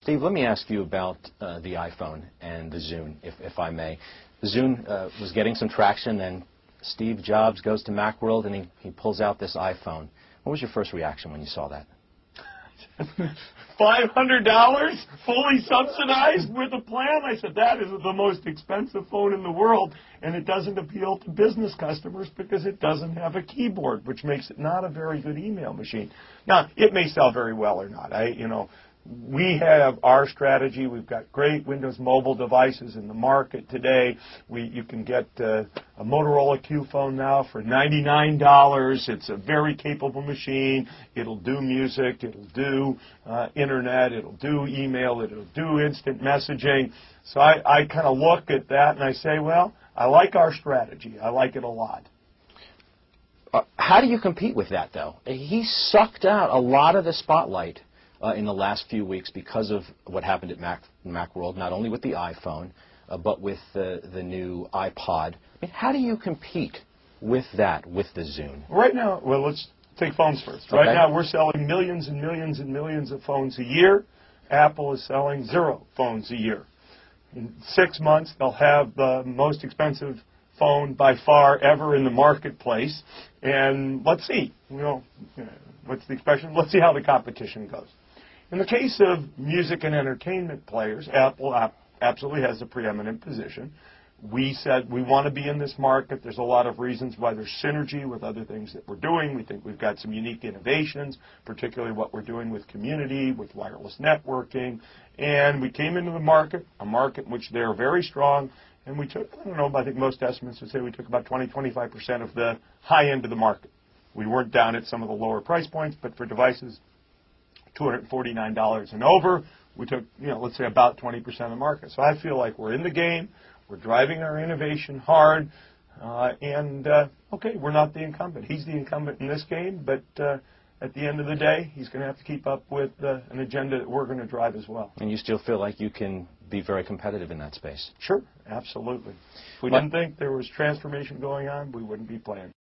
Steve, let me ask you about the iPhone and the Zune, if I may. The Zune was getting some traction, and Steve Jobs goes to Macworld, and he pulls out this iPhone. What was your first reaction when you saw that? $500 fully subsidized with a plan? I said, that is the most expensive phone in the world, and it doesn't appeal to business customers because it doesn't have a keyboard, which makes it not a very good email machine. Now, it may sell very well or not. We have our strategy. We've got great Windows mobile devices in the market today. You can get a Motorola Q phone now for $99. It's a very capable machine. It'll do music. It'll do internet. It'll do email. It'll do instant messaging. So I kind of look at that and I say, well, I like our strategy. I like it a lot. How do you compete with that, though? He sucked out a lot of the spotlight in the last few weeks because of what happened at Macworld, not only with the iPhone, but with the new iPod. I mean, how do you compete with that, with the Zune? Right now, well, let's take phones first. Okay. Right now, we're selling millions and millions and millions of phones a year. Apple is selling 0 phones a year. In 6 months, they'll have the most expensive phone by far ever in the marketplace. And let's see, what's the expression? Let's see how the competition goes. In the case of music and entertainment players, Apple absolutely has a preeminent position. We said we want to be in this market. There's a lot of reasons why there's synergy with other things that we're doing. We think we've got some unique innovations, particularly what we're doing with community, with wireless networking. And we came into the market, a market in which they're very strong, and we took, I think most estimates would say we took about 20-25% of the high end of the market. We weren't down at some of the lower price points, but for devices $249 and over, we took, let's say about 20% of the market. So I feel like we're in the game, we're driving our innovation hard, okay, we're not the incumbent. He's the incumbent in this game, but at the end of the day, he's going to have to keep up with an agenda that we're going to drive as well. And you still feel like you can be very competitive in that space? Sure, absolutely. If we didn't think there was transformation going on, we wouldn't be playing.